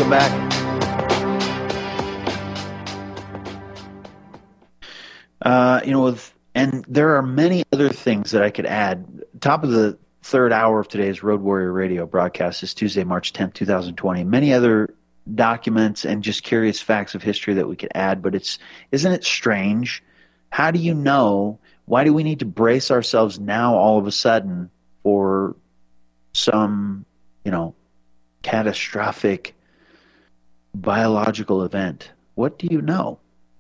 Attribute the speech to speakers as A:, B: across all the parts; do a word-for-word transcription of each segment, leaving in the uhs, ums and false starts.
A: Welcome back. Uh, you know, with, and there are many other things that I could add. Top of the third hour of today's Road Warrior Radio broadcast is Tuesday, March tenth, twenty twenty. Many other documents and just curious facts of history that we could add, but it's, isn't it strange? How do you know? Why do we need to brace ourselves now all of a sudden for some, you know, catastrophic biological event? What do you know?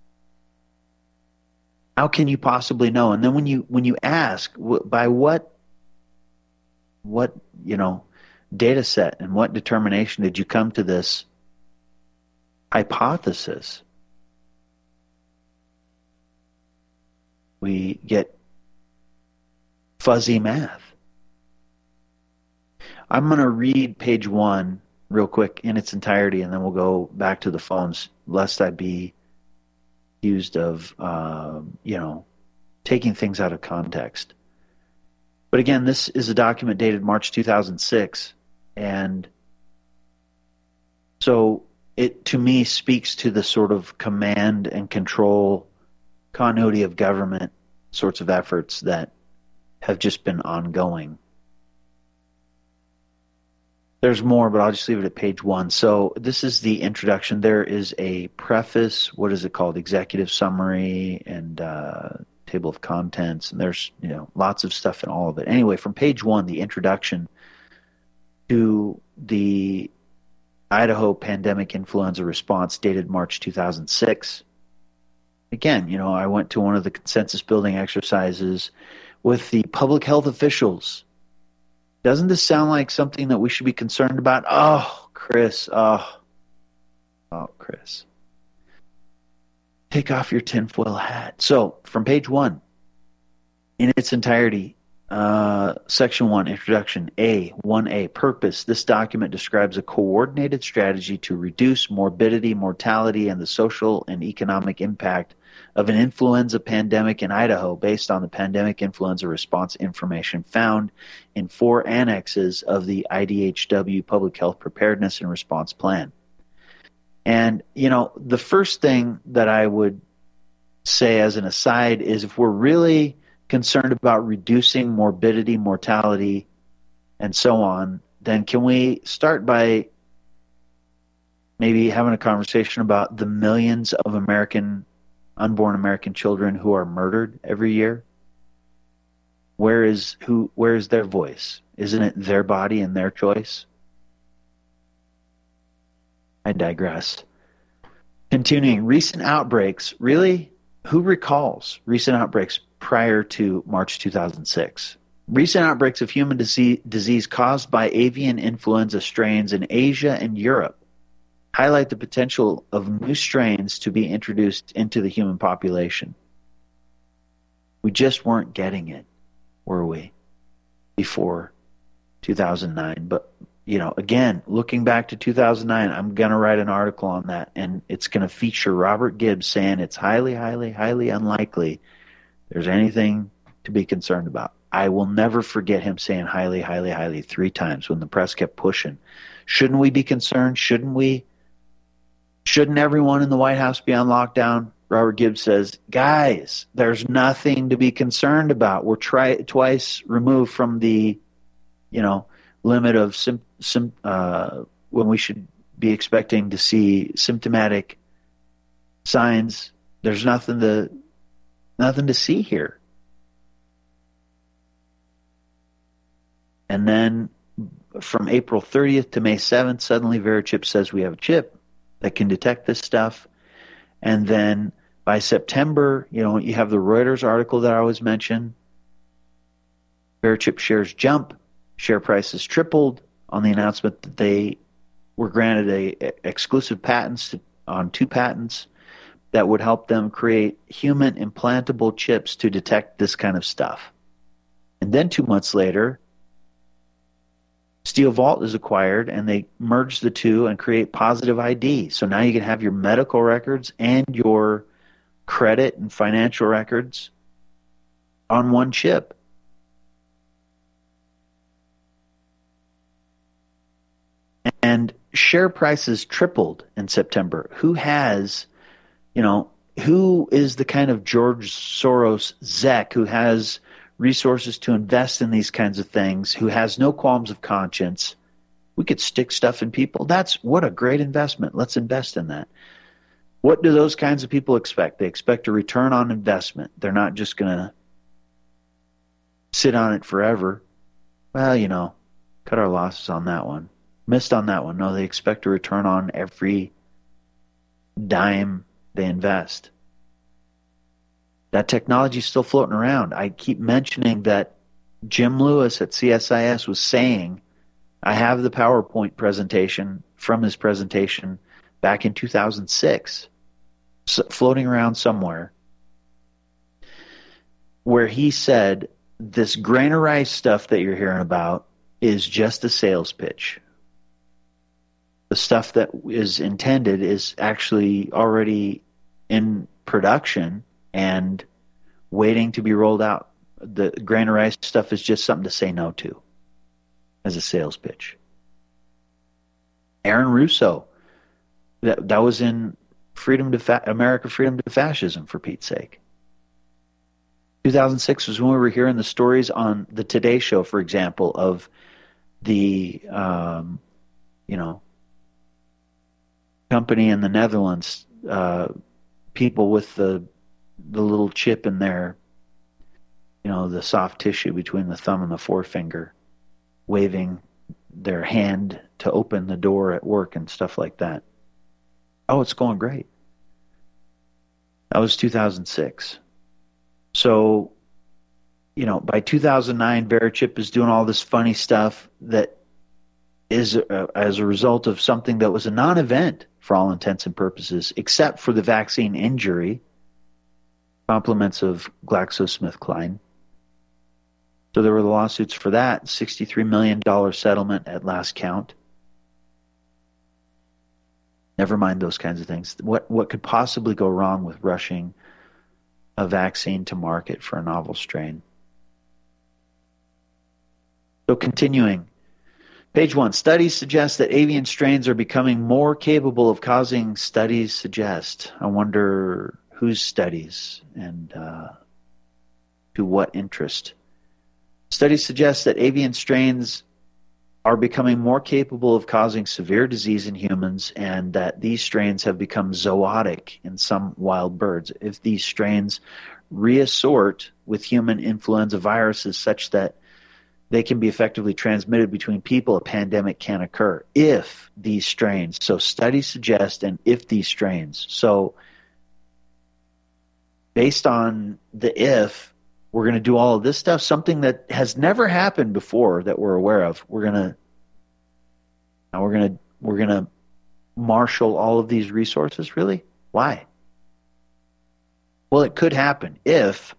A: How can you possibly know? And then when you when you ask, by what what you know data set and what determination did you come to this hypothesis? We get fuzzy math. I'm going to read page one real quick in its entirety, and then we'll go back to the phones, lest I be accused of, uh, you know, taking things out of context. But again, this is a document dated March two thousand six, and so it, to me, speaks to the sort of command and control, continuity of government sorts of efforts that have just been ongoing. There's more, but I'll just leave it at page one. So this is the introduction. There is a preface. What is it called? Executive summary and uh, table of contents. And there's, you know, lots of stuff in all of it. Anyway, from page one, the introduction to the Idaho pandemic influenza response dated March two thousand six. Again, you know, I went to one of the consensus building exercises with the public health officials. Doesn't this sound like something that we should be concerned about? Oh, Chris. Oh, oh, Chris. Take off your tinfoil hat. So, from page one, in its entirety, uh, section one, introduction, A, one A, purpose. This document describes a coordinated strategy to reduce morbidity, mortality, and the social and economic impact of an influenza pandemic in Idaho based on the pandemic influenza response information found in four annexes of the I D H W Public Health Preparedness and Response Plan. And, you know, the first thing that I would say as an aside is if we're really concerned about reducing morbidity, mortality, and so on, then can we start by maybe having a conversation about the millions of American unborn American children who are murdered every year? Where is who? Where is their voice? Isn't it their body and their choice? I digress. Continuing, recent outbreaks. Really? Who recalls recent outbreaks prior to March two thousand six? Recent outbreaks of human disease, disease caused by avian influenza strains in Asia and Europe highlight the potential of new strains to be introduced into the human population. We just weren't getting it, were we, before two thousand nine? But, you know, again, looking back to two thousand nine, I'm going to write an article on that, and it's going to feature Robert Gibbs saying it's highly, highly, highly unlikely there's anything to be concerned about. I will never forget him saying highly, highly, highly three times when the press kept pushing. Shouldn't we be concerned? Shouldn't we? Shouldn't everyone in the White House be on lockdown? Robert Gibbs says, guys, there's nothing to be concerned about. We're try- twice removed from the, you know, limit of sim- sim- uh, when we should be expecting to see symptomatic signs. There's nothing to nothing to see here. And then from April thirtieth to May seventh, suddenly Verichip says we have a chip that can detect this stuff. And then by September, you know, you have the Reuters article that I always mention. Verichip shares jump. Share prices tripled on the announcement that they were granted a, a exclusive patents to, on two patents that would help them create human implantable chips to detect this kind of stuff. And then two months later, SteelVault is acquired, and they merge the two and create Positive I D. So now you can have your medical records and your credit and financial records on one chip. And share prices tripled in September. Who has, you know, who is the kind of George Soros Zek who has resources to invest in these kinds of things, who has no qualms of conscience? We could stick stuff in people. That's what a great investment. Let's invest in that. What do those kinds of people expect? They expect a return on investment. They're not just going to sit on it forever. Well, you know, cut our losses on that one. Missed on that one. No, they expect a return on every dime they invest. That technology is still floating around. I keep mentioning that Jim Lewis at C S I S was saying, I have the PowerPoint presentation from his presentation back in two thousand six, so, floating around somewhere, where he said, this grain of rice stuff that you're hearing about is just a sales pitch. The stuff that is intended is actually already in production and waiting to be rolled out. The grain of rice stuff is just something to say no to as a sales pitch. Aaron Russo, that, that was in Freedom to Fa- America Freedom to Fascism, for Pete's sake. two thousand six was when we were hearing the stories on the Today Show, for example, of the, um, you know, company in the Netherlands, uh, people with the the little chip in their, you know, the soft tissue between the thumb and the forefinger, waving their hand to open the door at work and stuff like that. Oh, it's going great. That was two thousand six. So, you know, by two thousand nine, Verichip is doing all this funny stuff that is uh, as a result of something that was a non-event for all intents and purposes, except for the vaccine injury, compliments of GlaxoSmithKline. So there were the lawsuits for that, sixty-three million dollars settlement at last count. Never mind those kinds of things. What what could possibly go wrong with rushing a vaccine to market for a novel strain? So continuing, page one, studies suggest that avian strains are becoming more capable of causing, studies suggest. I wonder whose studies and uh, to what interest. Studies suggest that avian strains are becoming more capable of causing severe disease in humans, and that these strains have become zootic in some wild birds. If these strains reassort with human influenza viruses such that they can be effectively transmitted between people, a pandemic can occur. If these strains, so studies suggest, and if these strains. So based on the if, we're going to do all of this stuff, something that has never happened before that we're aware of. We're going to now we're going to we're going to marshal all of these resources. Really? Why? Well, it could happen if.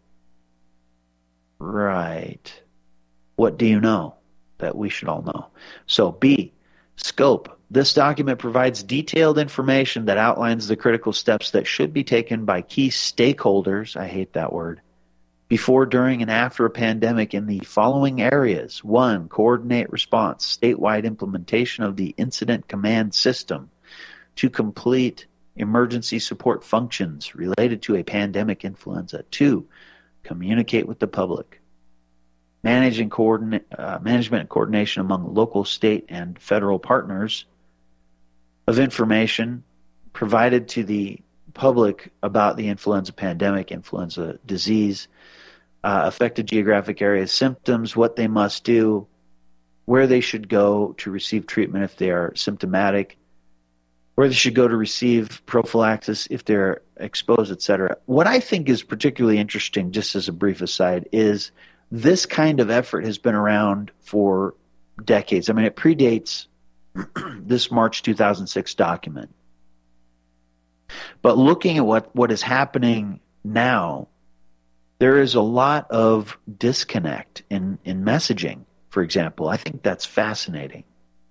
A: Right. What do you know that we should all know? So B, scope. This document provides detailed information that outlines the critical steps that should be taken by key stakeholders. I hate that word. Before, during, and after a pandemic in the following areas. One, coordinate response, statewide implementation of the incident command system to complete emergency support functions related to a pandemic influenza. Two, communicate with the public. Manage and coordinate, uh, management and coordination among local, state, and federal partners of information provided to the public about the influenza pandemic, influenza disease, uh, affected geographic areas, symptoms, what they must do, where they should go to receive treatment if they are symptomatic, where they should go to receive prophylaxis if they're exposed, et cetera. What I think is particularly interesting, just as a brief aside, is this kind of effort has been around for decades. I mean, it predates this March two thousand six document. But looking at what, what is happening now, there is a lot of disconnect in, in messaging, for example. I think that's fascinating.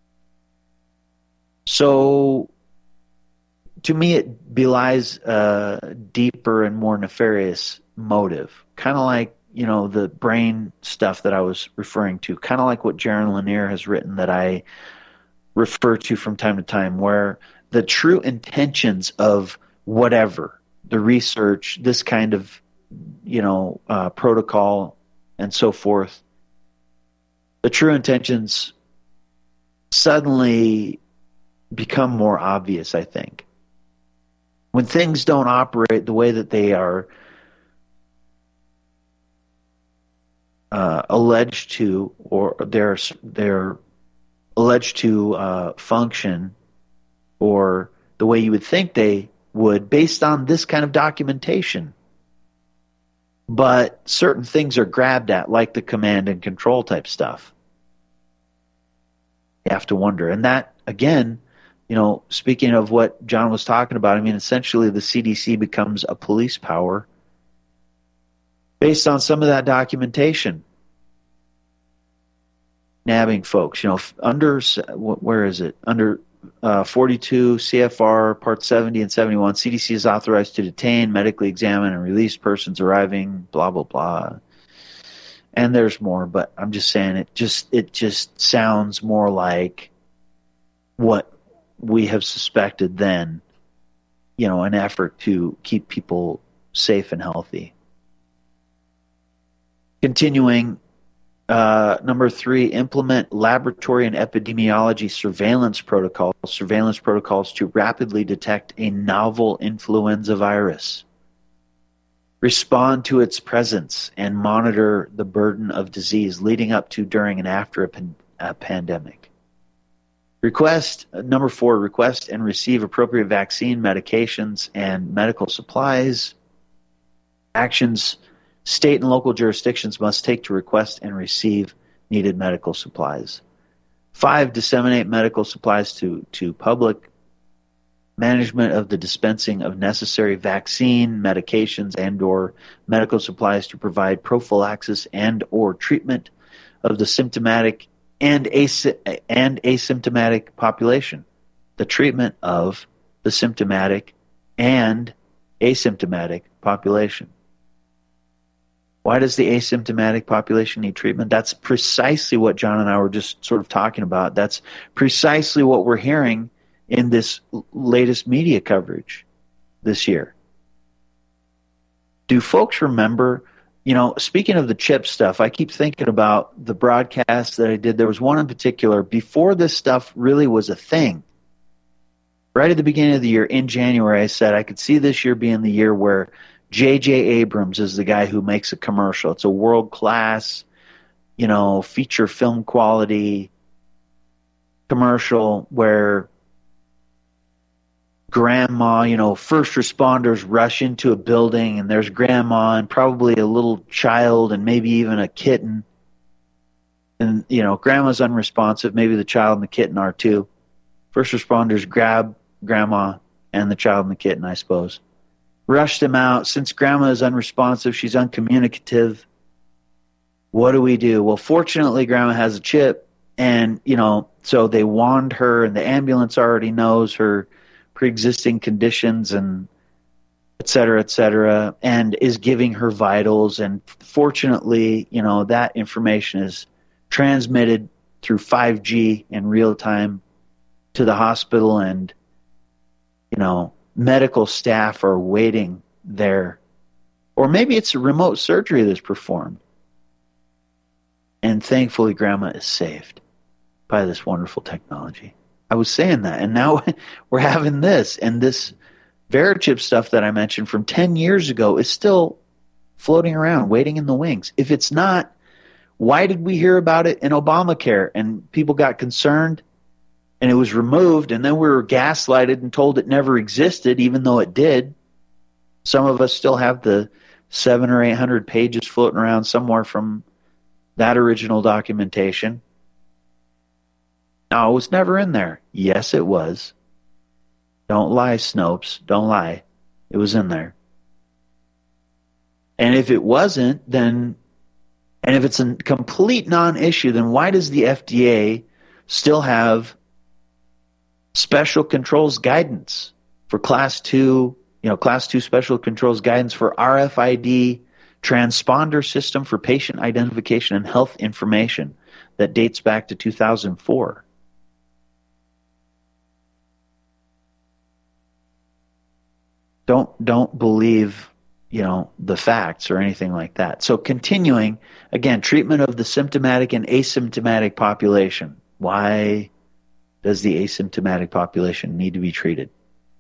A: So, to me, it belies a deeper and more nefarious motive. Kind of like, you know, the brain stuff that I was referring to. Kind of like what Jaron Lanier has written that I refer to from time to time, where the true intentions of whatever, the research, this kind of, you know, uh, protocol and so forth, the true intentions suddenly become more obvious, I think. When things don't operate the way that they are uh, alleged to, or they're they're alleged to uh, function, or the way you would think they would, based on this kind of documentation. But certain things are grabbed at, like the command and control type stuff. You have to wonder. And that, again, you know, speaking of what John was talking about, I mean, essentially the C D C becomes a police power based on some of that documentation. Nabbing folks, you know, under, where is it? Under uh, forty-two C F R Part seventy and seventy-one, C D C is authorized to detain, medically examine, and release persons arriving, blah, blah, blah. And there's more, but I'm just saying it just it just sounds more like what we have suspected then, you know, an effort to keep people safe and healthy. Continuing, uh, number three, implement laboratory and epidemiology surveillance protocols, surveillance protocols to rapidly detect a novel influenza virus. Respond to its presence and monitor the burden of disease leading up to, during, and after a, pan- a pandemic. Request, number four, request and receive appropriate vaccine, medications, and medical supplies. Actions state and local jurisdictions must take to request and receive needed medical supplies. Five, disseminate medical supplies to, to public. Management of the dispensing of necessary vaccine, medications, and or medical supplies to provide prophylaxis and or treatment of the symptomatic and, asy- and asymptomatic population. The treatment of the symptomatic and asymptomatic population. Why does the asymptomatic population need treatment? That's precisely what John and I were just sort of talking about. That's precisely what we're hearing in this latest media coverage this year. Do folks remember, you know, speaking of the chip stuff, I keep thinking about the broadcast that I did. There was one in particular before this stuff really was a thing. Right at the beginning of the year, in January, I said I could see this year being the year where J J Abrams is the guy who makes a commercial. It's a world-class, you know, feature film quality commercial where grandma, you know, first responders rush into a building and there's grandma and probably a little child and maybe even a kitten. And, you know, grandma's unresponsive. Maybe the child and the kitten are too. First responders grab grandma and the child and the kitten, I suppose. Rush them out. Since grandma is unresponsive, she's uncommunicative. What do we do? Well, fortunately, grandma has a chip. And, you know, so they wand her and the ambulance already knows her pre-existing conditions and et cetera, et cetera, and is giving her vitals. And fortunately, you know, that information is transmitted through five G in real time to the hospital, and, you know, medical staff are waiting there. Or maybe it's a remote surgery that's performed. And thankfully, grandma is saved by this wonderful technology. I was saying that, and now we're having this, and this Verichip stuff that I mentioned from ten years ago is still floating around, waiting in the wings. If it's not, why did we hear about it in Obamacare and people got concerned and it was removed, and then we were gaslighted and told it never existed, even though it did? Some of us still have the seven or eight hundred pages floating around somewhere from that original documentation. No, it was never in there. Yes, it was. Don't lie, Snopes. Don't lie. It was in there. And if it wasn't, then, and if it's a complete non-issue, then why does the F D A still have special controls guidance for class two, you know, class two special controls guidance for R F I D transponder system for patient identification and health information that dates back to two thousand four? Don't don't believe, you know, the facts or anything like that. So continuing, again, treatment of the symptomatic and asymptomatic population. Why does the asymptomatic population need to be treated?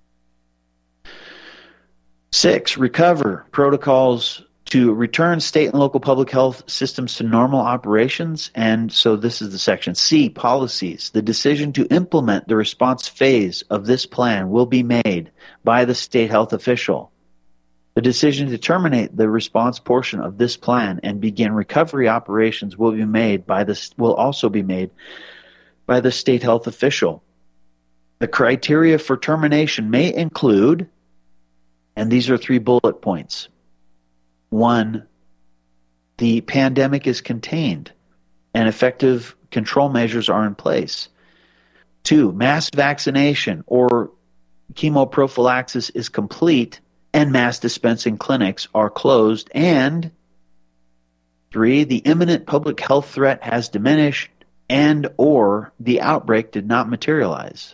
A: Six, recover protocols to return state and local public health systems to normal operations. And so this is the section. C, policies. The decision to implement the response phase of this plan will be made by the state health official. The decision to terminate the response portion of this plan and begin recovery operations will be made by the, will also be made by the state health official. The criteria for termination may include, and these are three bullet points. One, the pandemic is contained and effective control measures are in place. Two, mass vaccination or chemoprophylaxis is complete and mass dispensing clinics are closed. And three, the imminent public health threat has diminished and or the outbreak did not materialize.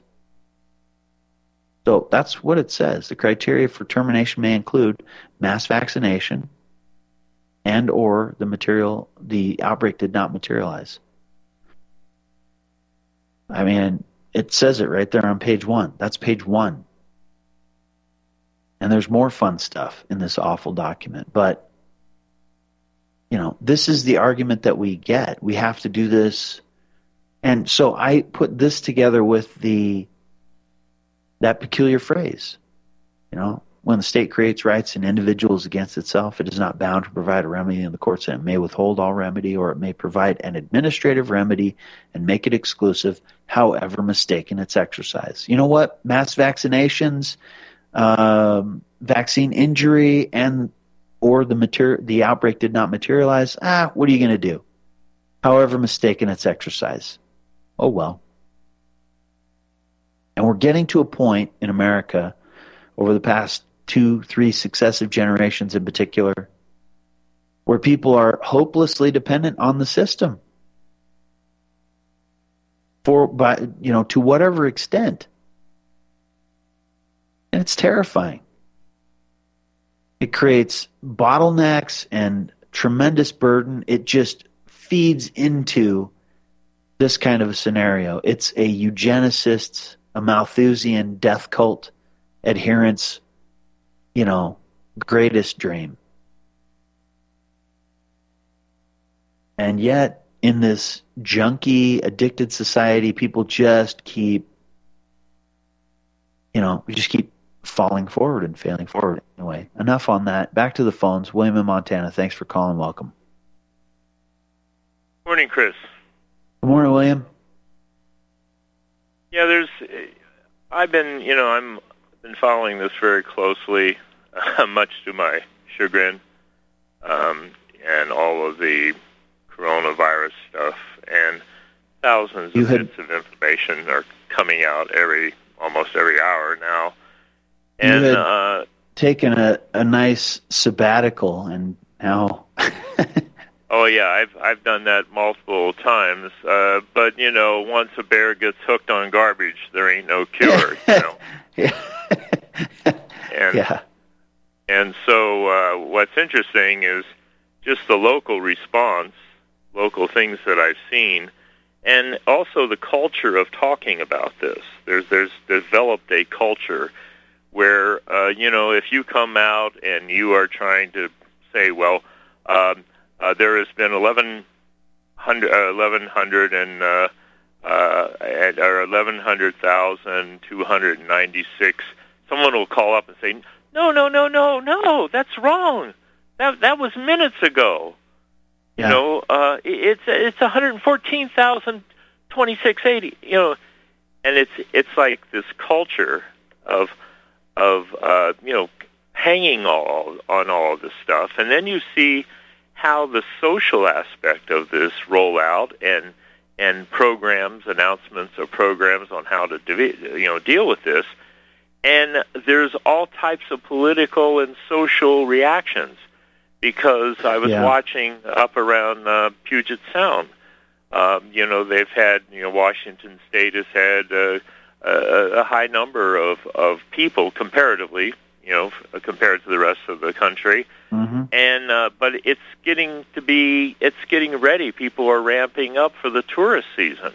A: So that's what it says. The criteria for termination may include mass vaccination and or the material the outbreak did not materialize. I mean, it says it right there on page one. That's page one. And there's more fun stuff in this awful document. But, you know, this is the argument that we get. We have to do this. And so I put this together with the that peculiar phrase, you know, when the state creates rights in individuals against itself, it is not bound to provide a remedy in the courts, and it may withhold all remedy, or it may provide an administrative remedy and make it exclusive, however mistaken its exercise. You know what? Mass vaccinations, um, vaccine injury, and or the mater- the outbreak did not materialize. Ah, what are you going to do? However mistaken its exercise. Oh, well. And we're getting to a point in America over the past two, three successive generations in particular, where people are hopelessly dependent on the system for, by, you know, to whatever extent. And it's terrifying. It creates bottlenecks and tremendous burden. It just feeds into this kind of a scenario. It's a eugenicist, a Malthusian death cult adherence, you know, greatest dream. And yet, in this junky, addicted society, people just keep, you know, we just keep falling forward and failing forward. Anyway, enough on that. Back to the phones. William in Montana, thanks for calling. Welcome.
B: Morning, Chris.
A: Good morning, William.
B: Yeah, there's, I've been, you know, I'm been following this very closely, uh, much to my chagrin, um, and all of the coronavirus stuff, and thousands
A: you
B: of
A: had,
B: bits of information are coming out every, almost every hour now. And
A: you had
B: uh,
A: taken a, a nice sabbatical, and now...
B: Oh yeah, I've I've done that multiple times. Uh, but you know, once a bear gets hooked on garbage, there ain't no cure. You know.
A: yeah.
B: And
A: yeah.
B: and so uh, what's interesting is just the local response, local things that I've seen, and also the culture of talking about this. There's there's developed a culture where uh, you know, if you come out and you are trying to say, well. Um, Uh, there has been eleven hundred, uh, eleven hundred and uh, uh, or eleven hundred thousand two hundred ninety-six. Someone will call up and say, "No, no, no, no, no, that's wrong. That that was minutes ago."
A: Yeah.
B: You know, uh, it's it's one hundred fourteen thousand twenty-six eighty. You know, and it's it's like this culture of of uh, you know, hanging all on all of this stuff, and then you see how the social aspect of this roll out and and programs, announcements of programs on how to you know deal with this, and there's all types of political and social reactions. Because I was
A: yeah.
B: watching up around uh, Puget Sound, um, you know they've had you know Washington State has had uh, a, a high number of of people comparatively, you know, f- compared to the rest of the country.
A: Mm-hmm.
B: And uh, but it's getting to be, it's getting ready. People are ramping up for the tourist season.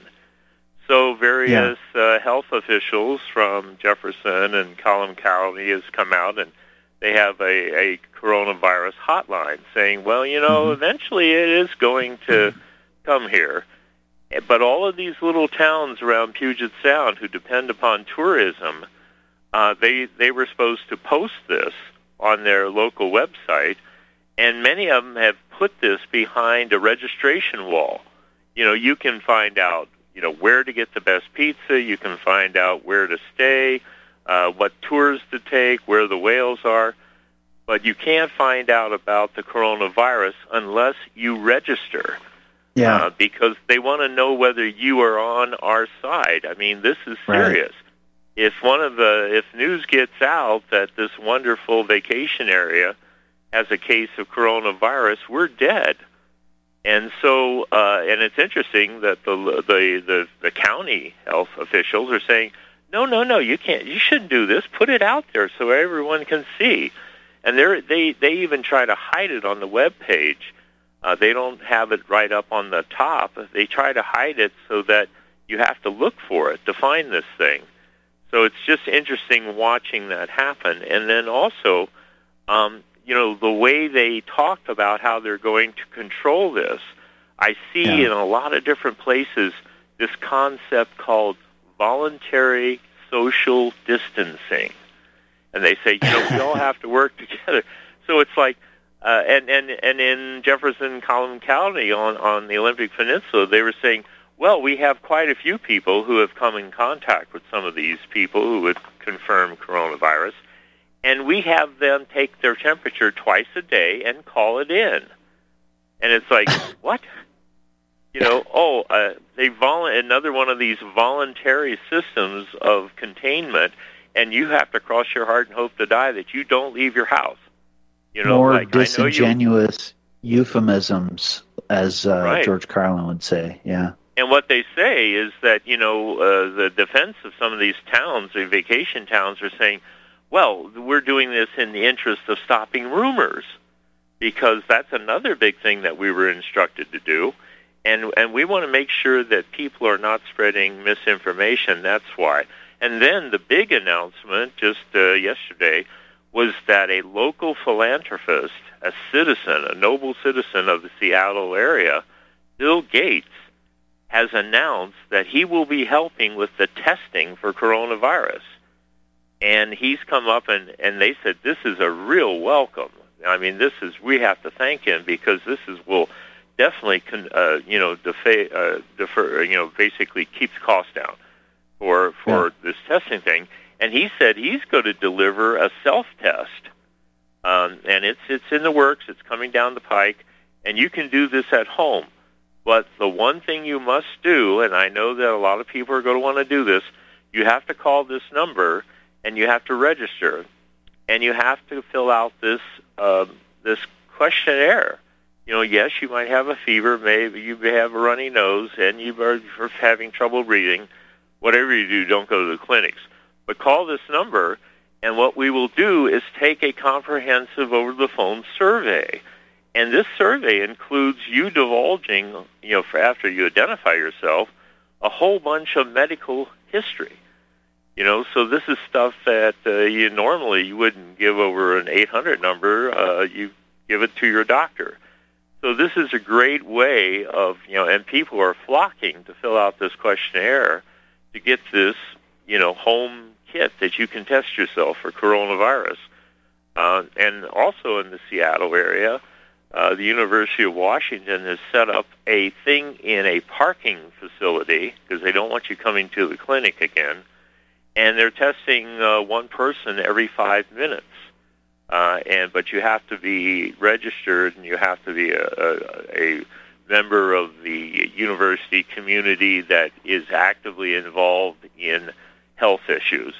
B: So various yeah. uh, health officials from Jefferson and Collin County has come out, and they have a, a coronavirus hotline saying, well, you know, mm-hmm. eventually it is going to come here. But all of these little towns around Puget Sound who depend upon tourism, uh, they they were supposed to post this on their local website, and many of them have put this behind a registration wall. You know, you can find out, you know, where to get the best pizza, you can find out where to stay, uh, what tours to take, where the whales are, but you can't find out about the coronavirus unless you register.
A: Yeah,
B: uh, because they want to know whether you are on our side. I mean, this is serious. Right. If one of the if news gets out that this wonderful vacation area has a case of coronavirus, we're dead. And so, uh, and it's interesting that the, the the the county health officials are saying, no, no, no, you can't, you shouldn't do this. Put it out there so everyone can see. And they they they even try to hide it on the web page. Uh, they don't have it right up on the top. They try to hide it so that you have to look for it to find this thing. So it's just interesting watching that happen. And then also, um, you know, the way they talked about how they're going to control this, I see yeah. in a lot of different places this concept called voluntary social distancing. And they say, you know, we all have to work together. So it's like, Uh, and, and, and in Jefferson, Collin County on, on the Olympic Peninsula, they were saying, well, we have quite a few people who have come in contact with some of these people who would confirm coronavirus, and we have them take their temperature twice a day and call it in. And it's like, what? You know, oh, uh, they vol- another one of these voluntary systems of containment, and you have to cross your heart and hope to die that you don't leave your house. You know,
A: More
B: like,
A: disingenuous
B: you,
A: euphemisms, as uh,
B: right.
A: George Carlin would say, yeah.
B: And what they say is that, you know, uh, the defense of some of these towns, the vacation towns, are saying, well, we're doing this in the interest of stopping rumors, because that's another big thing that we were instructed to do. And and we want to make sure that people are not spreading misinformation. That's why. And then the big announcement just uh, yesterday was that a local philanthropist, a citizen, a noble citizen of the Seattle area, Bill Gates, has announced that he will be helping with the testing for coronavirus. And he's come up and, and they said, this is a real welcome. I mean, this is, we have to thank him, because this is, will definitely, con, uh, you know, defa- uh, defer, you know, basically keeps costs down for, for yeah. this testing thing. And he said he's going to deliver a self-test, um, and it's it's in the works. It's coming down the pike, and you can do this at home. But the one thing you must do, and I know that a lot of people are going to want to do this, you have to call this number, and you have to register, and you have to fill out this um, this questionnaire. You know, yes, you might have a fever, maybe you may have a runny nose, and you are having trouble breathing. Whatever you do, don't go to the clinics. But call this number, and what we will do is take a comprehensive over-the-phone survey. And this survey includes you divulging, you know, for after you identify yourself, a whole bunch of medical history. You know, so this is stuff that uh, you normally you wouldn't give over an eight hundred number. Uh, you give it to your doctor. So this is a great way of, you know, and people are flocking to fill out this questionnaire to get this, you know, home kit that you can test yourself for coronavirus. Uh, and also in the Seattle area, uh, the University of Washington has set up a thing in a parking facility, because they don't want you coming to the clinic again, and they're testing uh, one person every five minutes. Uh, and but you have to be registered, and you have to be a, a, a member of the university community that is actively involved in health issues.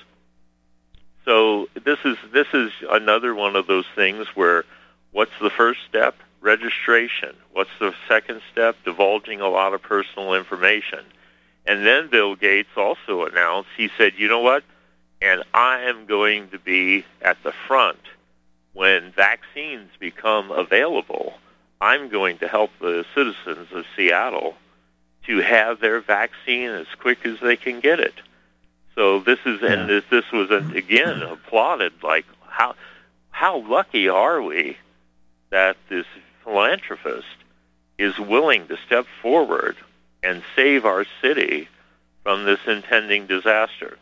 B: So this is this is another one of those things where, what's the first step? Registration. What's the second step? Divulging a lot of personal information. And then Bill Gates also announced, he said, you know what? And I am going to be at the front when vaccines become available. I'm going to help the citizens of Seattle to have their vaccine as quick as they can get it. So this is, yeah. and this, this was, again, applauded, like, how how lucky are we that this philanthropist is willing to step forward and save our city from this impending disaster.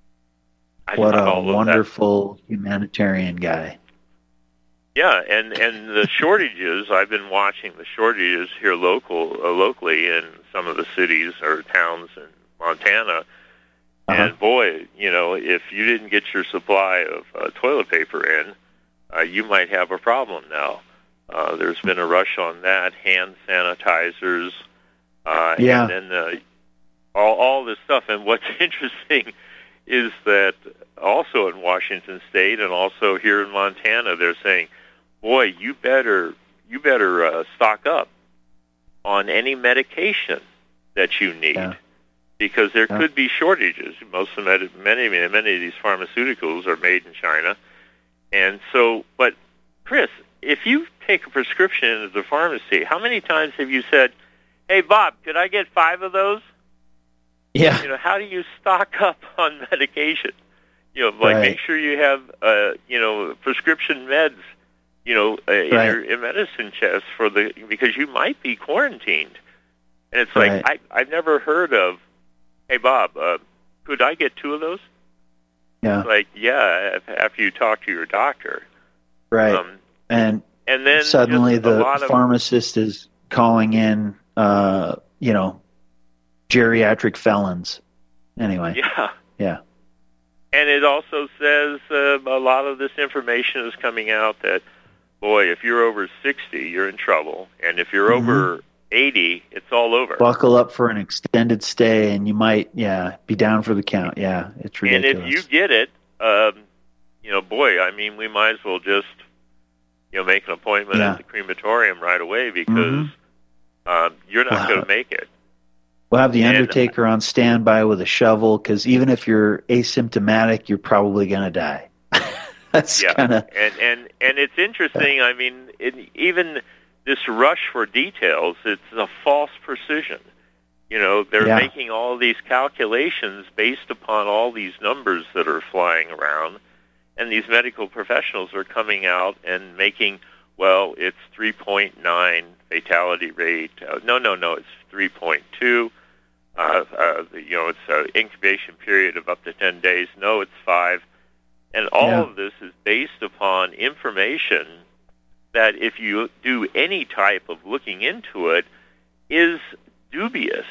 B: I
A: what a wonderful that. humanitarian guy.
B: Yeah, and, and the shortages, I've been watching the shortages here local, uh, locally in some of the cities or towns in Montana. Uh-huh. And boy, you know, if you didn't get your supply of uh, toilet paper in, uh, you might have a problem now. Uh, there's been a rush on that, hand sanitizers, uh,
A: yeah.
B: and then uh, all, all this stuff. And what's interesting is that also in Washington State and also here in Montana, they're saying, boy, you better you better uh, stock up on any medication that you need. Yeah. Because there yeah. could be shortages. Most of med- many, many, many of these pharmaceuticals are made in China. And so, but Chris, if you take a prescription into the pharmacy, how many times have you said, hey, Bob, could I get five of those?
A: Yeah.
B: You know, how do you stock up on medication? You know, like
A: right.
B: make sure you have, uh, you know, prescription meds, you know, uh, in
A: right.
B: your in medicine chest for the, because you might be quarantined. And it's
A: right.
B: like, I, I've never heard of, hey, Bob, uh, could I get two of those?
A: Yeah.
B: Like, yeah, after you talk to your doctor.
A: Right.
B: Um,
A: and
B: and then
A: suddenly the
B: of,
A: pharmacist is calling in, uh, you know, geriatric felons. Anyway.
B: Yeah.
A: Yeah.
B: And it also says uh, a lot of this information is coming out that, boy, if you're over sixty, you're in trouble. And if you're mm-hmm. over eighty, it's all over.
A: Buckle up for an extended stay, and you might, yeah, be down for the count. Yeah, it's ridiculous.
B: And if you get it, um, you know, boy, I mean, we might as well just, you know, make an appointment
A: yeah.
B: at the crematorium right away because
A: mm-hmm.
B: um, you're not
A: wow.
B: going to make it.
A: We'll have the
B: and,
A: undertaker on standby with a shovel because even if you're asymptomatic, you're probably going to die. That's
B: yeah,
A: kind of
B: and and and it's interesting. I mean, it, even this rush for details, it's a false precision. You know, they're
A: yeah.
B: making all these calculations based upon all these numbers that are flying around, and these medical professionals are coming out and making, well, it's three point nine fatality rate. Uh, no, no, no, it's three point two. Uh, uh, you know, it's an incubation period of up to ten days. No, it's five. And all
A: yeah.
B: of this is based upon information that if you do any type of looking into it is dubious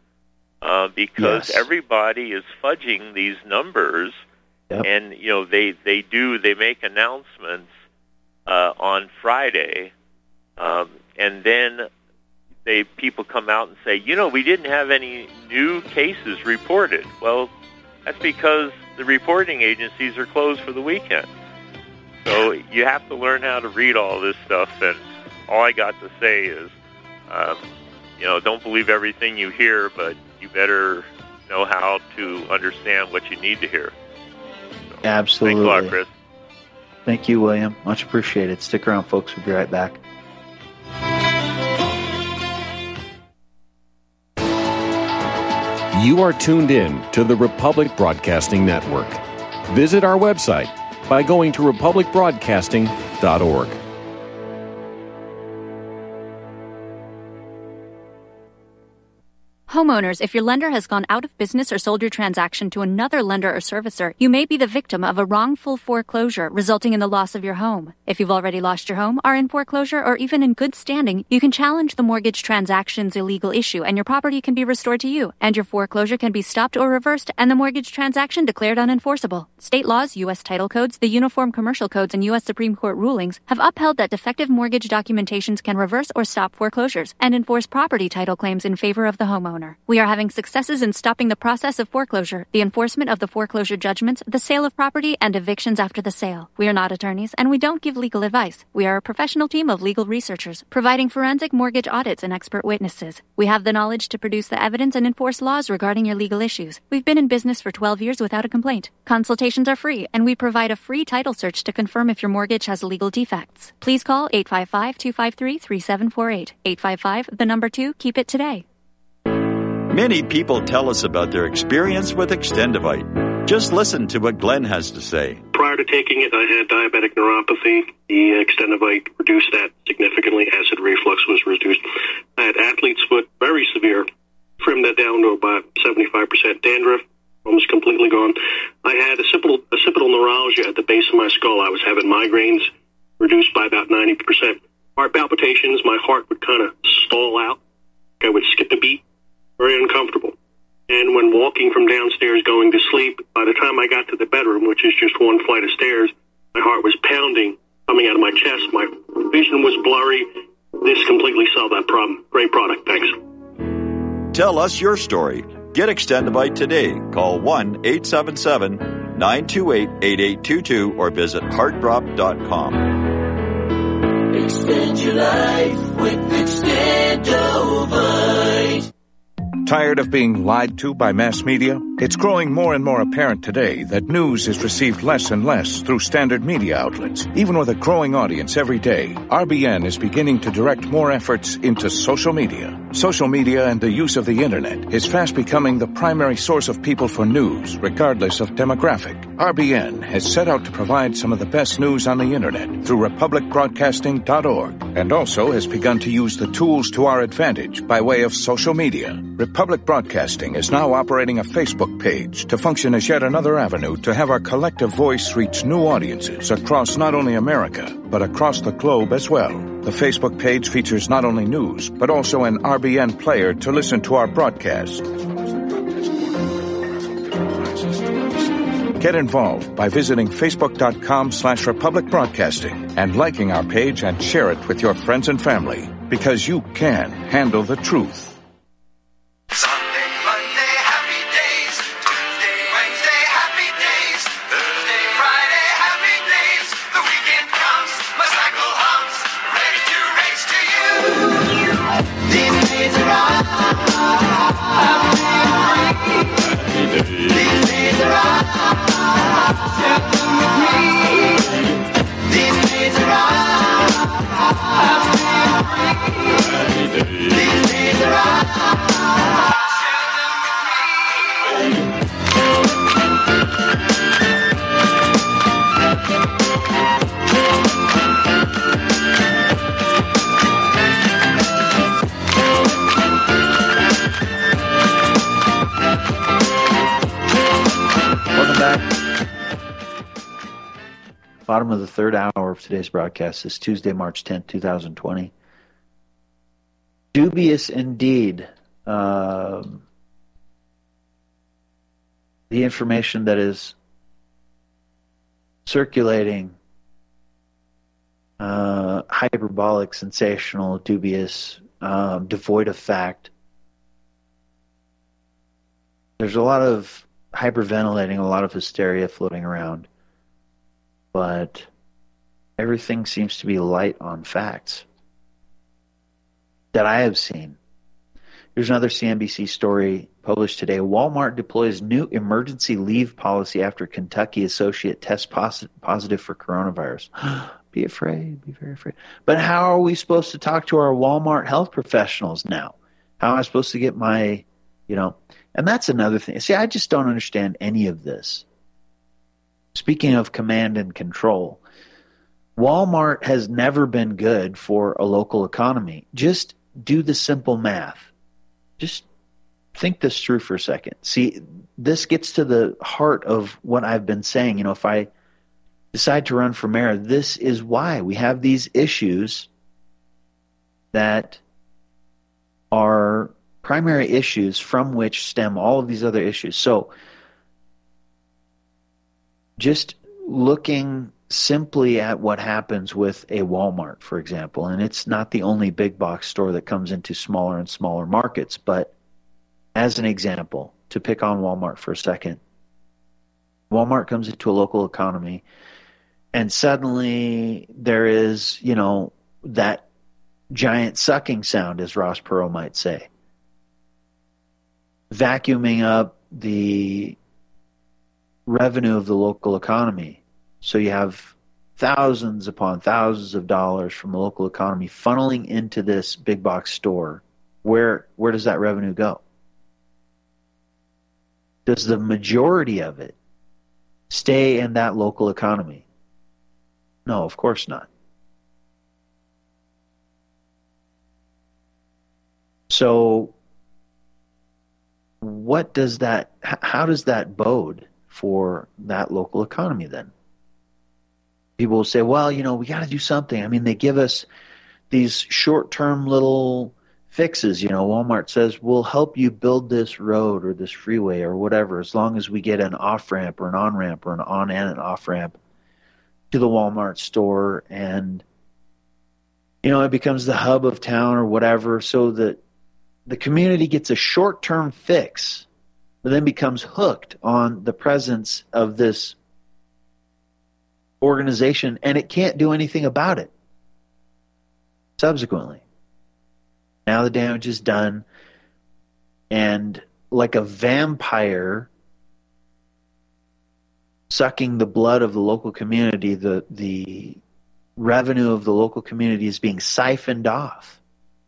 B: uh, because
A: yes.
B: everybody is fudging these numbers
A: yep.
B: and, you know, they, they do, they make announcements uh, on Friday um, and then they people come out and say, you know, we didn't have any new cases reported. Well, that's because the reporting agencies are closed for the weekend. So you have to learn how to read all this stuff, and all I got to say is, um, you know, don't believe everything you hear, but you better know how to understand what you need to hear. So,
A: absolutely.
B: Thanks a lot, Chris.
A: Thank you, William. Much appreciated. Stick around, folks. We'll be right back.
C: You are tuned in to the Republic Broadcasting Network. Visit our website by going to republic broadcasting dot org.
D: Homeowners, if your lender has gone out of business or sold your transaction to another lender or servicer, you may be the victim of a wrongful foreclosure resulting in the loss of your home. If you've already lost your home, are in foreclosure, or even in good standing, you can challenge the mortgage transaction's illegal issue and your property can be restored to you, and your foreclosure can be stopped or reversed and the mortgage transaction declared unenforceable. State laws, U S title codes, the Uniform Commercial Codes, and U S Supreme Court rulings have upheld that defective mortgage documentations can reverse or stop foreclosures and enforce property title claims in favor of the homeowner. homeowner. We are having successes in stopping the process of foreclosure, the enforcement of the foreclosure judgments, the sale of property, and evictions after the sale. We are not attorneys, and we don't give legal advice. We are a professional team of legal researchers, providing forensic mortgage audits and expert witnesses. We have the knowledge to produce the evidence and enforce laws regarding your legal issues. We've been in business for twelve years without a complaint. Consultations are free, and we provide a free title search to confirm if your mortgage has legal defects. Please call eight five five, two five three, three seven four eight. eight five five, the number two, keep it today.
E: Many people tell us about their experience with Extendivite. Just listen to what Glenn has to say.
F: Prior to taking it, I had diabetic neuropathy. The Extendivite reduced that significantly. Acid reflux was reduced. I had athlete's foot, very severe. Trimmed that down to about seventy-five percent. Dandruff, almost completely gone. I had occipital, occipital neuralgia at the base of my skull. I was having migraines, reduced by about ninety percent. Heart palpitations, my heart would kind of stall out. I would skip a beat. Very uncomfortable. And when walking from downstairs going to sleep, by the time I got to the bedroom, which is just one flight of stairs, my heart was pounding, coming out of my chest. My vision was blurry. This completely solved that problem. Great product. Thanks.
E: Tell us your story. Get Extendivite today. Call one eight seven seven, nine two eight, eight eight two two or visit heart drop dot com.
G: Extend your life with Extendivite.
H: Tired of being lied to by mass media? It's growing more and more apparent today that news is received less and less through standard media outlets. Even with a growing audience every day, R B N is beginning to direct more efforts into social media. Social media and the use of the internet is fast becoming the primary source of people for news, regardless of demographic. R B N has set out to provide some of the best news on the internet through republic broadcasting dot org, and also has begun to use the tools to our advantage by way of social media. Republic Broadcasting is now operating a Facebook page to function as yet another avenue to have our collective voice reach new audiences across not only America, but across the globe as well. The Facebook page features not only news, but also an R B N player to listen to our broadcast. Get involved by visiting facebook.com slash Republic Broadcasting and liking our page and share it with your friends and family, because you can handle the truth.
G: Sunday, Monday, happy days. Tuesday, Wednesday, happy days. Thursday, Friday, happy days. The weekend comes, my cycle hums, ready to race to you. These days are on. These days are on. Share them with me. These days are on. These days are on.
A: Welcome back. Bottom of the third hour of today's broadcast is Tuesday, March tenth, twenty twenty. Dubious indeed. Um, the information that is circulating, uh, hyperbolic, sensational, dubious, um, devoid of fact. There's a lot of hyperventilating, a lot of hysteria floating around, but everything seems to be light on facts that I have seen. Here's another C N B C story published today. Walmart deploys new emergency leave policy after Kentucky associate tests posit- positive for coronavirus. Be afraid, be very afraid. But how are we supposed to talk to our Walmart health professionals now? How am I supposed to get my, you know, and that's another thing. See, I just don't understand any of this. Speaking of command and control, Walmart has never been good for a local economy. Just do the simple math. Just think this through for a second. See, this gets to the heart of what I've been saying. You know, if I decide to run for mayor, this is why we have these issues that are primary issues from which stem all of these other issues. So just looking simply at what happens with a Walmart, for example, and it's not the only big box store that comes into smaller and smaller markets, but as an example, to pick on Walmart for a second, Walmart comes into a local economy, and suddenly there is, you know, that giant sucking sound, as Ross Perot might say, vacuuming up the revenue of the local economy. So you have thousands upon thousands of dollars from the local economy funneling into this big box store. Where where does that revenue go? Does the majority of it stay in that local economy? No, of course not. So what does that, how does that bode for that local economy then? People will say, well, you know, we got to do something. I mean, they give us these short-term little fixes. You know, Walmart says, we'll help you build this road or this freeway or whatever, as long as we get an off-ramp or an on-ramp or an on and an off-ramp to the Walmart store. And, you know, it becomes the hub of town or whatever, so that the community gets a short-term fix, but then becomes hooked on the presence of this organization, and it can't do anything about it subsequently. Now the damage is done, and like a vampire sucking the blood of the local community, the the revenue of the local community is being siphoned off.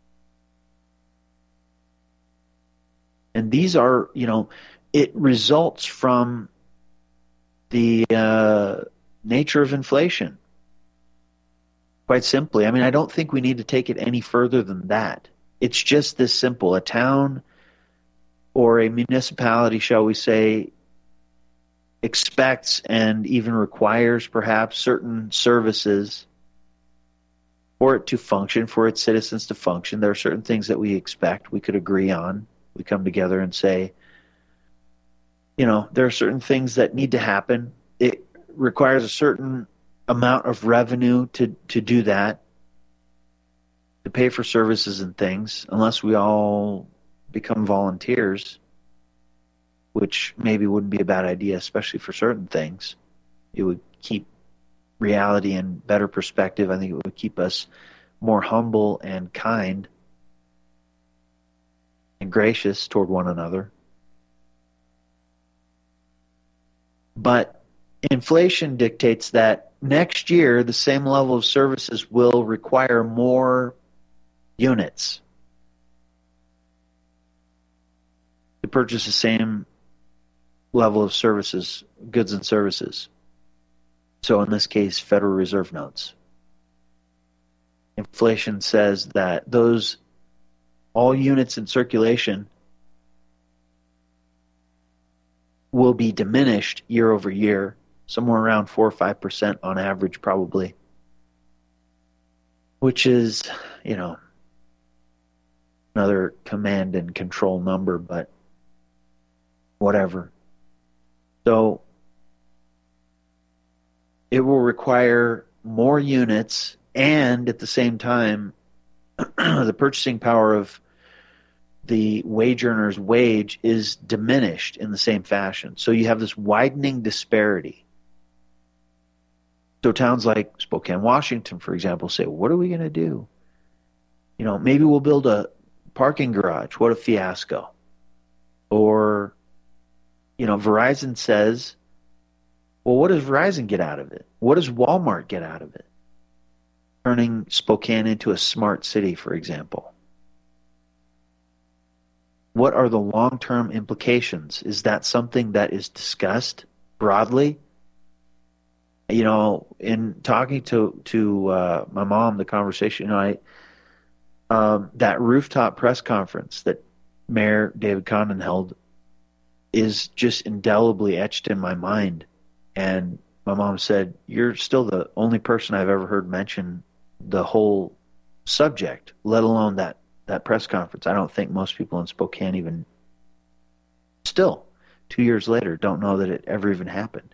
A: And these are, you know, it results from the uh, nature of inflation. Quite simply. I mean, I don't think we need to take it any further than that. It's just this simple. A town or a municipality, shall we say, expects and even requires perhaps certain services for it to function, for its citizens to function. There are certain things that we expect, we could agree on. We come together and say, you know, there are certain things that need to happen. It requires a certain amount of revenue to, to do that, to pay for services and things, unless we all become volunteers, which maybe wouldn't be a bad idea, especially for certain things. It would keep reality in better perspective. I think it would keep us more humble and kind and gracious toward one another. But inflation dictates that next year the same level of services will require more units to purchase the same level of services, goods and services. So in this case, Federal Reserve notes. Inflation says that those all units in circulation will be diminished year over year, somewhere around four or five percent on average, probably, which is, you know, another command and control number, but whatever. So it will require more units, and at the same time, the purchasing power of the wage earner's wage is diminished in the same fashion. So you have this widening disparity. So towns like Spokane, Washington, for example, say, what are we going to do? You know, maybe we'll build a parking garage. What a fiasco. Or, you know, Verizon says, well, what does Verizon get out of it? What does Walmart get out of it? Turning Spokane into a smart city, for example. What are the long-term implications? Is that something that is discussed broadly? You know, in talking to to uh, my mom, the conversation, you know, I, um, that rooftop press conference that Mayor David Condon held is just indelibly etched in my mind. And my mom said, you're still the only person I've ever heard mention the whole subject, let alone that, that press conference. I don't think most people in Spokane even still, two years later, don't know that it ever even happened.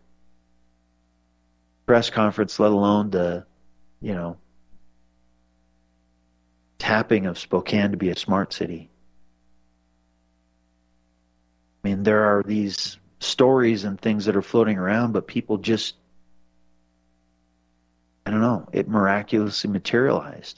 A: Press conference, let alone the, you know, tapping of Spokane to be a smart city. I mean, there are these stories and things that are floating around, but people just, I don't know, it miraculously materialized.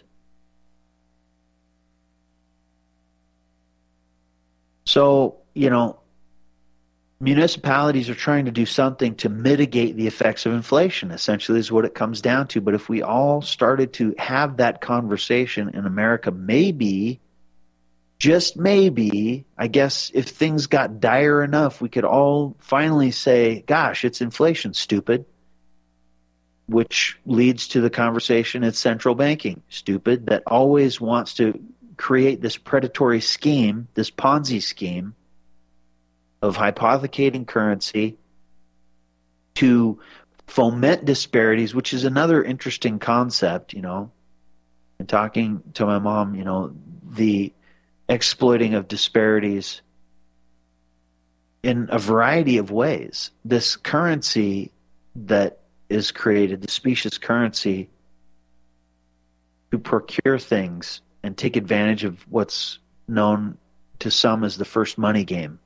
A: So, you know, municipalities are trying to do something to mitigate the effects of inflation, essentially, is what it comes down to. But if we all started to have that conversation in America, maybe, just maybe, I guess if things got dire enough, we could all finally say, gosh, it's inflation, stupid. Which leads to the conversation, it's central banking, stupid, that always wants to create this predatory scheme, this Ponzi scheme, of hypothecating currency to foment disparities, which is another interesting concept, you know. And talking to my mom, you know, the exploiting of disparities in a variety of ways. This currency that is created, the specious currency, to procure things and take advantage of what's known to some as the first money game.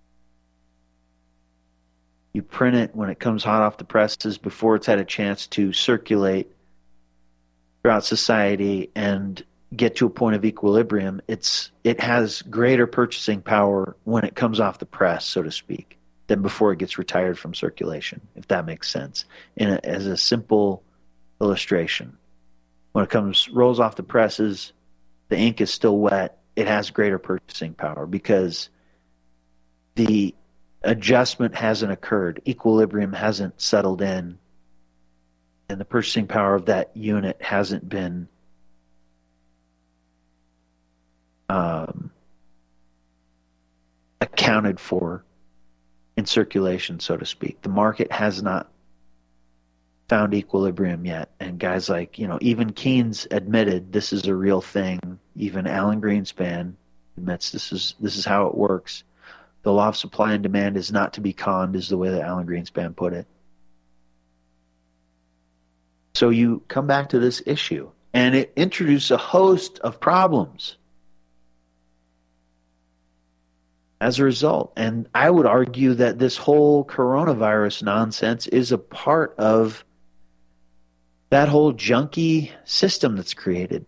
A: You print it when it comes hot off the presses before it's had a chance to circulate throughout society and get to a point of equilibrium. It's it has greater purchasing power when it comes off the press, so to speak, than before it gets retired from circulation, if that makes sense. In a, as a simple illustration, when it comes rolls off the presses, the ink is still wet. It has greater purchasing power because the adjustment hasn't occurred, equilibrium hasn't settled in, and the purchasing power of that unit hasn't been um, accounted for in circulation, so to speak. The market has not found equilibrium yet, and guys like, you know, even Keynes admitted this is a real thing. Even Alan Greenspan admits this is this is how it works. The law of supply and demand is not to be conned, is the way that Alan Greenspan put it. So you come back to this issue, and it introduces a host of problems as a result. And I would argue that this whole coronavirus nonsense is a part of that whole junky system that's created.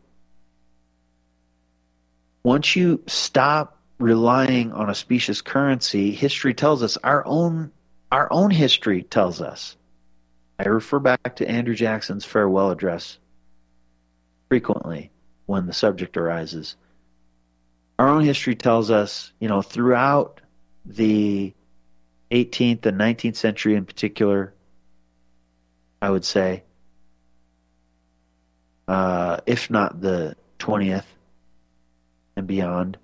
A: Once you stop relying on a specious currency, history tells us, our own our own history tells us. I refer back to Andrew Jackson's farewell address frequently when the subject arises. Our own history tells us, you know, throughout the eighteenth and nineteenth century in particular, I would say, uh, if not the twentieth and beyond,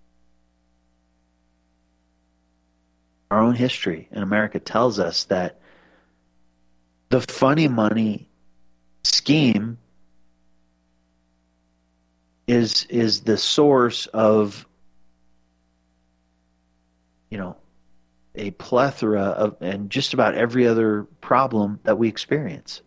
A: our own history in America tells us that the funny money scheme is is the source of, you know, a plethora of, and just about every other problem that we experience.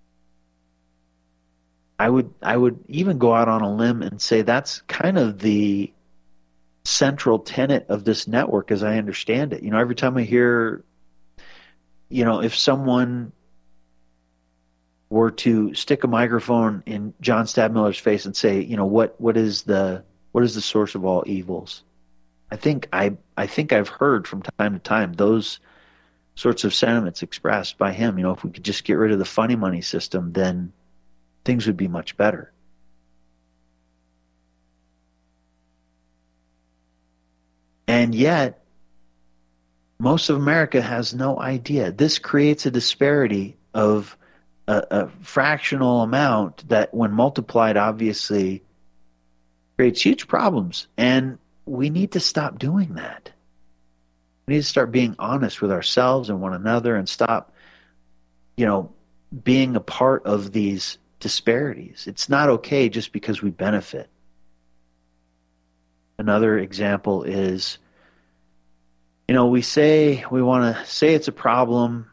A: I would I would even go out on a limb and say that's kind of the central tenet of this network as I understand it. You know, every time I hear, you know, if someone were to stick a microphone in John Stadtmiller's face and say, you know, what what is the what is the source of all evils? I think I I think I've heard from time to time those sorts of sentiments expressed by him. You know, if we could just get rid of the funny money system, then things would be much better. And yet, most of America has no idea. This creates a disparity of a, a fractional amount that, when multiplied, obviously creates huge problems. And we need to stop doing that. We need to start being honest with ourselves and one another and stop, you know, being a part of these disparities. It's not okay just because we benefit. Another example is, you know, we say we want to say it's a problem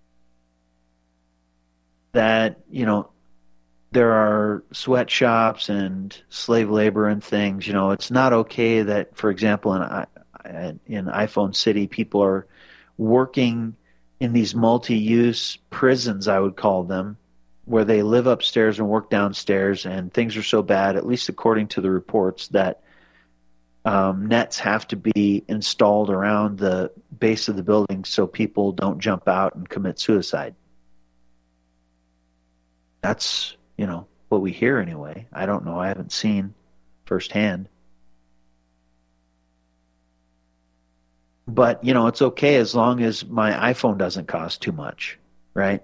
A: that, you know, there are sweatshops and slave labor and things. You know, it's not okay that, for example, and I, in iPhone City, people are working in these multi-use prisons, I would call them, where they live upstairs and work downstairs, and things are so bad, at least according to the reports, that um, nets have to be installed around the base of the building so people don't jump out and commit suicide. That's, you know, what we hear anyway. I don't know. I haven't seen firsthand. But, you know, it's okay as long as my iPhone doesn't cost too much, right?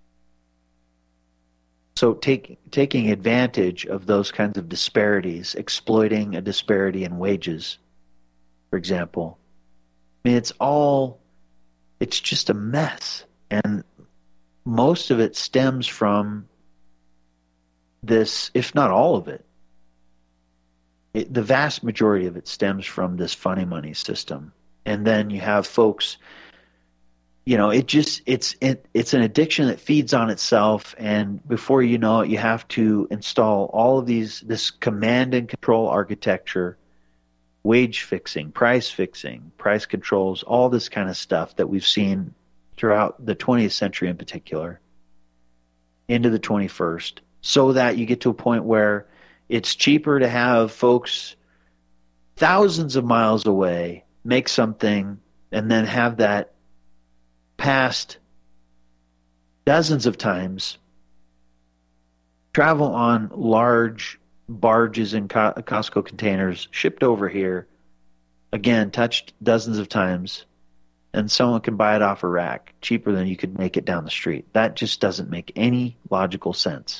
A: So take, taking advantage of those kinds of disparities, exploiting a disparity in wages, for example. I mean, it's all, it's just a mess. And most of it stems from this, if not all of it, it the vast majority of it stems from this funny money system. And then you have folks, you know, it just, it's, it, it's an addiction that feeds on itself. And before you know it, you have to install all of these, this command and control architecture, wage fixing, price fixing, price controls, all this kind of stuff that we've seen throughout the twentieth century in particular, into the twenty-first, so that you get to a point where it's cheaper to have folks thousands of miles away make something and then have that passed dozens of times, travel on large barges and Costco containers, shipped over here, again, touched dozens of times, and someone can buy it off a rack cheaper than you could make it down the street. That just doesn't make any logical sense.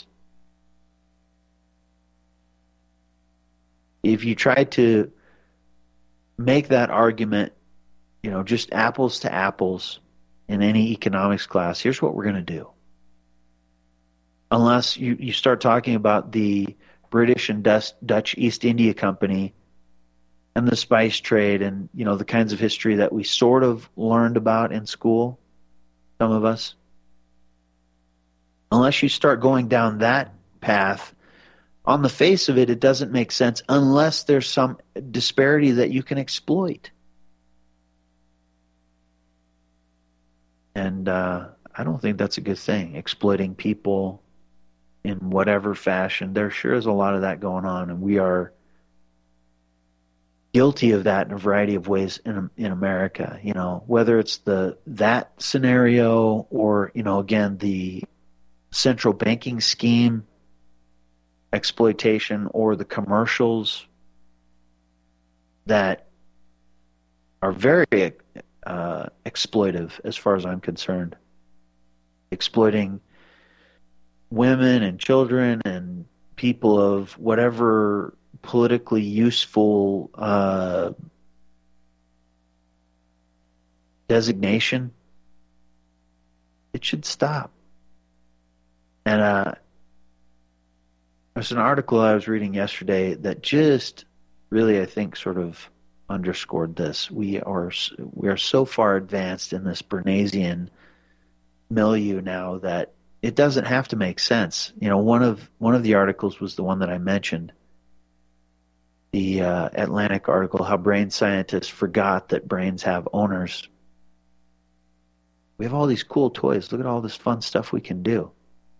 A: If you try to make that argument, you know, just apples to apples in any economics class, here's what we're going to do. Unless you, you start talking about the British and Dutch East India Company and the spice trade and, you know, the kinds of history that we sort of learned about in school, some of us. Unless you start going down that path, on the face of it, it doesn't make sense unless there's some disparity that you can exploit. And uh, I don't think that's a good thing, exploiting people in whatever fashion. There sure is a lot of that going on, and we are guilty of that in a variety of ways in in America. You know, whether it's the that scenario or, you know, again, the central banking scheme exploitation, or the commercials that are very uh, exploitive as far as I'm concerned, exploiting women and children and people of whatever politically useful uh, designation. It should stop. And uh, there's an article I was reading yesterday that just really, I think, sort of underscored this. We are we are so far advanced in this Bernaysian milieu now that it doesn't have to make sense. You know, one of one of the articles was the one that I mentioned, the uh, Atlantic article, how brain scientists forgot that brains have owners. We have all these cool toys. Look at all this fun stuff we can do.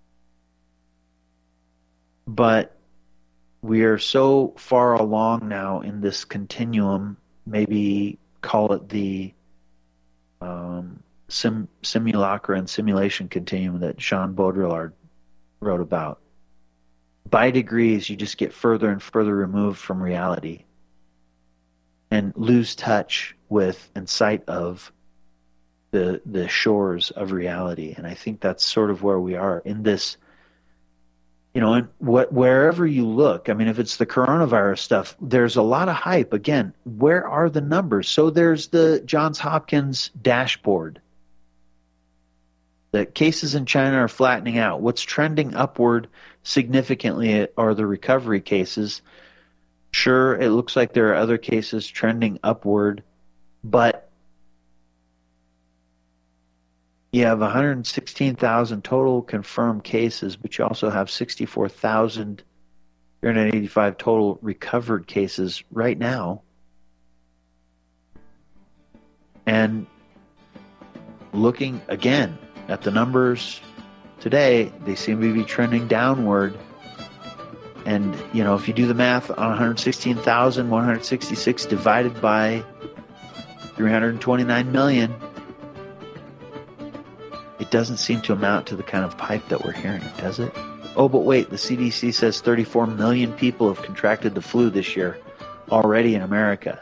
A: But we are so far along now in this continuum, maybe call it the um, sim, simulacra and simulation continuum that Jean Baudrillard wrote about. By degrees, you just get further and further removed from reality and lose touch with and sight of the the shores of reality. And I think that's sort of where we are in this. You know, and what, wherever you look, I mean, if it's the coronavirus stuff, there's a lot of hype. Again, where are the numbers? So there's the Johns Hopkins dashboard. The cases in China are flattening out. What's trending upward significantly are the recovery cases. Sure, it looks like there are other cases trending upward, but you have one hundred sixteen thousand total confirmed cases, but you also have sixty-four thousand three hundred eighty-five total recovered cases right now. And looking again at the numbers today, they seem to be trending downward. And, you know, if you do the math on one hundred sixteen thousand one hundred sixty-six divided by three hundred twenty-nine million, it doesn't seem to amount to the kind of pipe that we're hearing, does it? Oh, but wait, the C D C says thirty-four million people have contracted the flu this year already in America.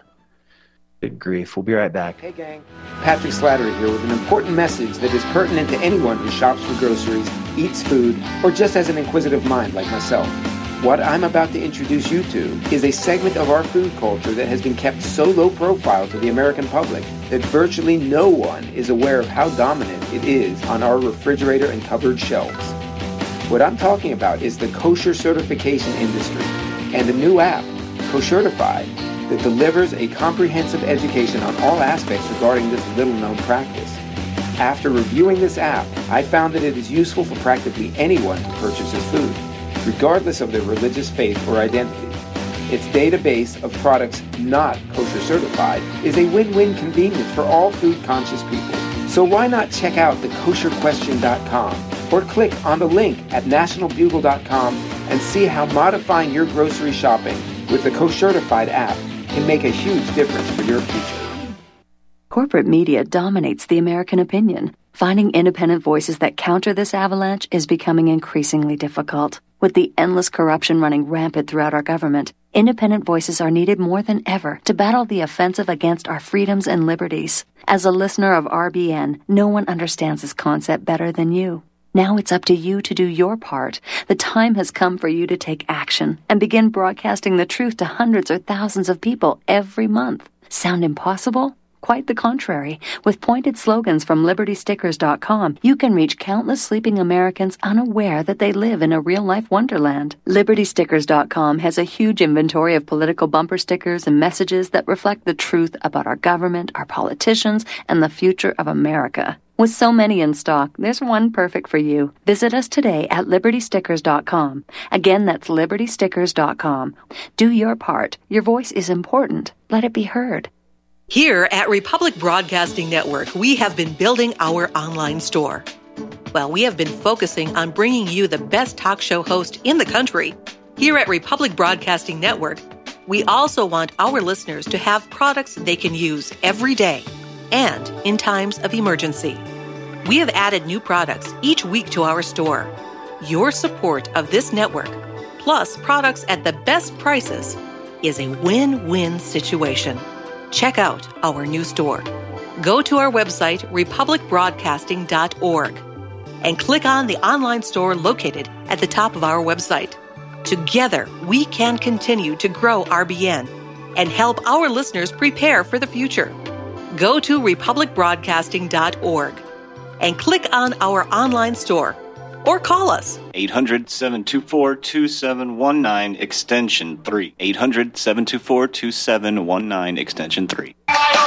A: Good grief. We'll be right back.
I: Hey, gang. Patrick Slattery here with an important message that is pertinent to anyone who shops for groceries, eats food, or just has an inquisitive mind like myself. What I'm about to introduce you to is a segment of our food culture that has been kept so low profile to the American public that virtually no one is aware of how dominant it is on our refrigerator and cupboard shelves. What I'm talking about is the kosher certification industry and a new app, Koshertified, that delivers a comprehensive education on all aspects regarding this little-known practice. After reviewing this app, I found that it is useful for practically anyone who purchases food, regardless of their religious faith or identity. Its database of products not kosher certified is a win-win convenience for all food-conscious people. So why not check out the kosher question dot com or click on the link at national bugle dot com and see how modifying your grocery shopping with the Koshertified app can make a huge difference for your future.
J: Corporate media dominates the American opinion. Finding independent voices that counter this avalanche is becoming increasingly difficult. With the endless corruption running rampant throughout our government, independent voices are needed more than ever to battle the offensive against our freedoms and liberties. As a listener of R B N, no one understands this concept better than you. Now it's up to you to do your part. The time has come for you to take action and begin broadcasting the truth to hundreds or thousands of people every month. Sound impossible? Quite the contrary. With pointed slogans from liberty stickers dot com, you can reach countless sleeping Americans unaware that they live in a real-life wonderland. liberty stickers dot com has a huge inventory of political bumper stickers and messages that reflect the truth about our government, our politicians, and the future of America. With so many in stock, there's one perfect for you. Visit us today at liberty stickers dot com. Again, that's liberty stickers dot com. Do your part. Your voice is important. Let it be heard.
K: Here at Republic Broadcasting Network, we have been building our online store. Well, we have been focusing on bringing you the best talk show host in the country. Here at Republic Broadcasting Network, we also want our listeners to have products they can use every day and in times of emergency. We have added new products each week to our store. Your support of this network, plus products at the best prices, is a win-win situation. Check out our new store. Go to our website, republic broadcasting dot org, and click on the online store located at the top of our website. Together, we can continue to grow R B N and help our listeners prepare for the future. Go to republic broadcasting dot org and click on our online store or call us.
L: eight hundred, seven two four, two seven one nine, extension three. eight hundred, seven two four, two seven one nine, extension three.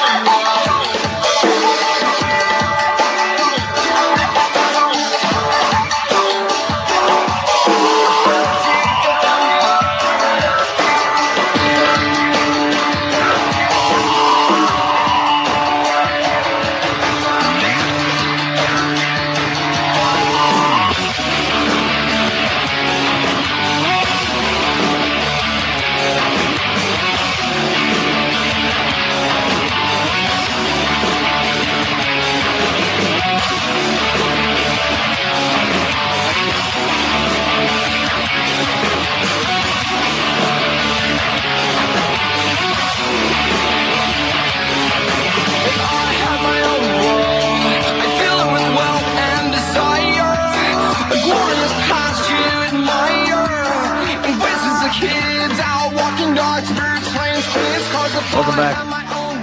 A: Welcome back.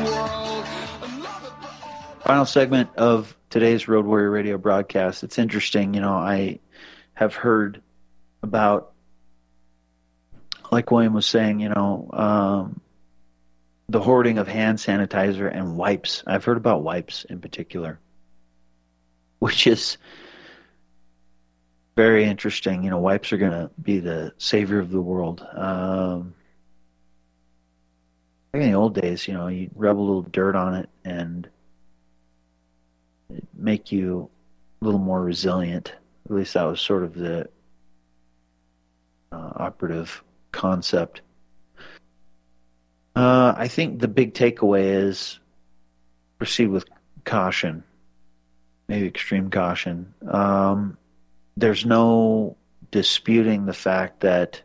A: Final segment of today's Road Warrior Radio broadcast. It's interesting, you know, I have heard about, like William was saying, you know, um, the hoarding of hand sanitizer and wipes. I've heard about wipes in particular, which is very interesting. You know, wipes are going to be the savior of the world. Um, Like in the old days, you know, you rub a little dirt on it and make you a little more resilient. At least that was sort of the uh, operative concept. Uh, I think the big takeaway is proceed with caution, maybe extreme caution. Um, there's no disputing the fact that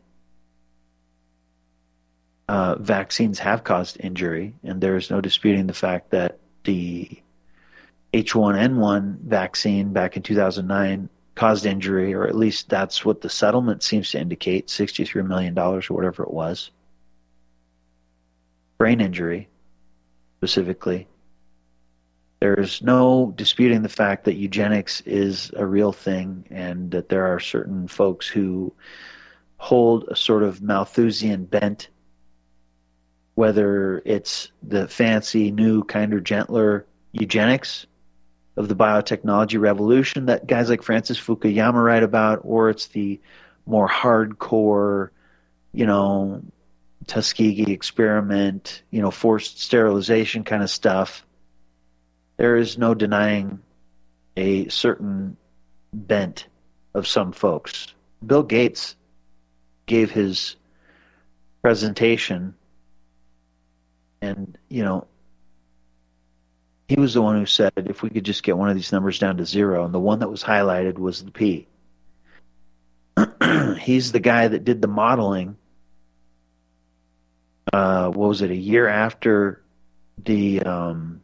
A: uh, vaccines have caused injury, and there is no disputing the fact that the H one N one vaccine back in two thousand nine caused injury, or at least that's what the settlement seems to indicate, sixty-three million dollars or whatever it was. Brain injury, specifically. There's no disputing the fact that eugenics is a real thing and that there are certain folks who hold a sort of Malthusian bent, whether it's the fancy, new, kinder, gentler eugenics of the biotechnology revolution that guys like Francis Fukuyama write about, or it's the more hardcore, you know, Tuskegee experiment, you know, forced sterilization kind of stuff. There is no denying a certain bent of some folks. Bill Gates gave his presentation, and, you know, he was the one who said, if we could just get one of these numbers down to zero, and the one that was highlighted was the P. He's the guy that did the modeling. Uh, what was it, a year after the... Um,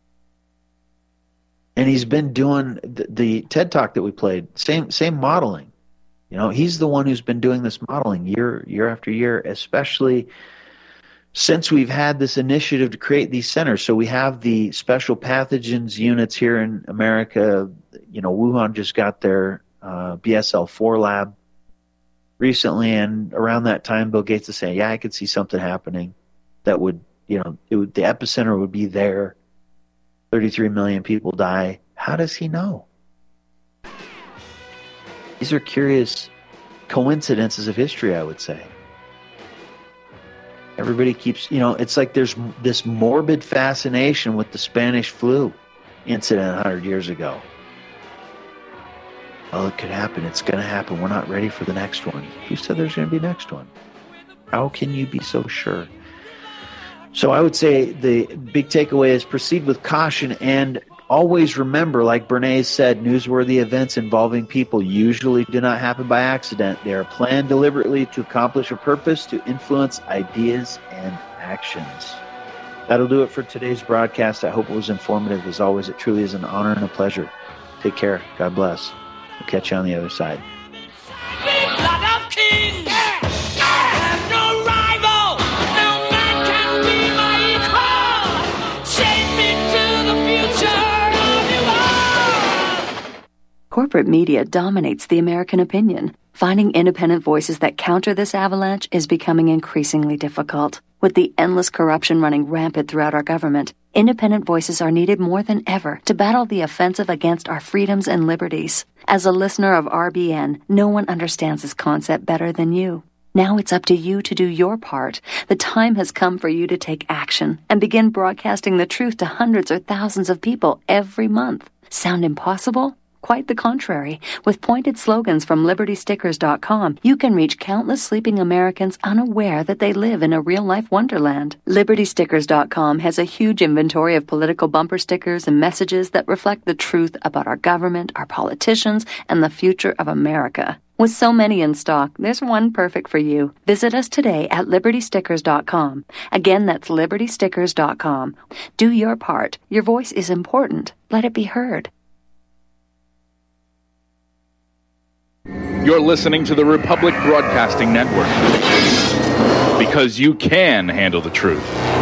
A: and he's been doing the, the TED Talk that we played, same same modeling. You know, he's the one who's been doing this modeling year year after year, especially since we've had this initiative to create these centers. So we have the special pathogens units here in America. You know, Wuhan just got their uh, B S L four lab recently, and around that time, Bill Gates is saying, yeah, I could see something happening that would, you know, it would, the epicenter would be there. thirty-three million people die. How does he know? These are curious coincidences of history, I would say. Everybody keeps, you know, it's like there's this morbid fascination with the Spanish flu incident one hundred years ago. Well, it could happen. It's going to happen. We're not ready for the next one. Who said there's going to be a next one? How can you be so sure? So I would say the big takeaway is proceed with caution and always remember, like Bernays said, newsworthy events involving people usually do not happen by accident. They are planned deliberately to accomplish a purpose, to influence ideas and actions. That'll do it for today's broadcast. I hope it was informative. As always, it truly is an honor and a pleasure. Take care. God bless. We'll catch you on the other side.
J: Corporate media dominates the American opinion. Finding independent voices that counter this avalanche is becoming increasingly difficult. With the endless corruption running rampant throughout our government, independent voices are needed more than ever to battle the offensive against our freedoms and liberties. As a listener of R B N, no one understands this concept better than you. Now it's up to you to do your part. The time has come for you to take action and begin broadcasting the truth to hundreds or thousands of people every month. Sound impossible? Quite the contrary. With pointed slogans from Liberty Stickers dot com, you can reach countless sleeping Americans unaware that they live in a real-life wonderland. Liberty Stickers dot com has a huge inventory of political bumper stickers and messages that reflect the truth about our government, our politicians, and the future of America. With so many in stock, there's one perfect for you. Visit us today at Liberty Stickers dot com. Again, that's Liberty Stickers dot com. Do your part. Your voice is important. Let it be heard.
M: You're listening to the Republic Broadcasting Network, because you can handle the truth.